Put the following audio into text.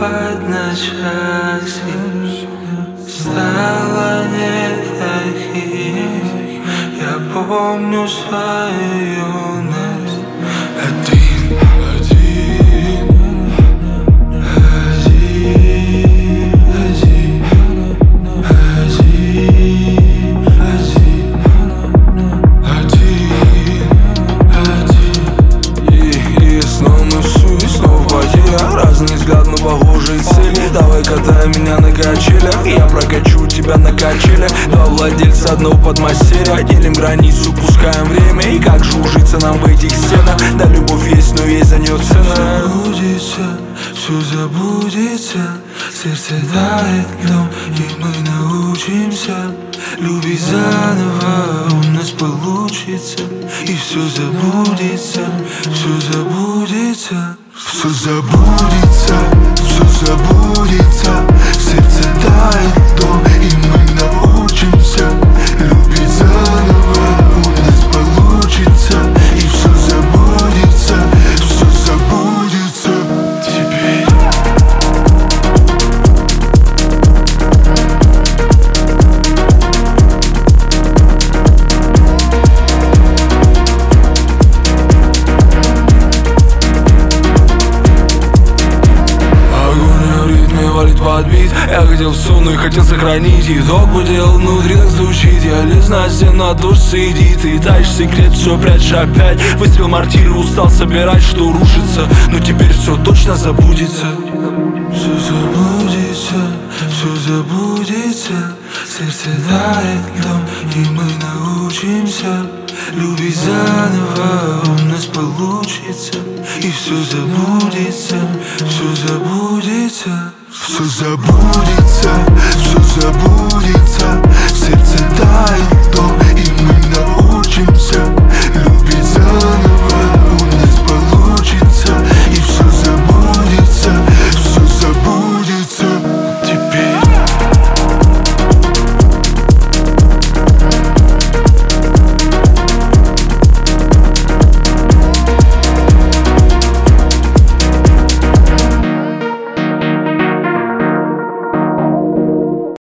спать на части. Стало не таких. Я помню свою юность. Один, один, один, один, один, один. И снова носу, и снова в воде. Разный взгляд, но похожие цели. Давай катай меня на качелях, я прокачу тебя на качелях. Два владельца одного подмастерья. Делим границу, пускаем время. И как же ужиться нам в этих стенах? Да, любовь есть, но есть за нее цена. Забудется, все забудется. Сердце тает льдом, и мы научимся любить заново, у нас получится. И все забудется, все забудется. Все забудется, все забудется. Сердце тает льдом, и мы научимся любить заново, у нас получится. И все забудется, все забудется. Теперь валит под бит. Я хотел все, но и хотел сохранить. Итог будел внутри, так звучит. Я лез на стену, а дождь сидит. И тащишь секрет, все прячешь опять. Выстрел мортиры, устал собирать, что рушится. Но теперь все точно забудется. Все забудется, все забудется. Сердце тает льдом, и мы научимся любить заново, у нас получится. И все забудется, все забудется. Все забудется, все забудется.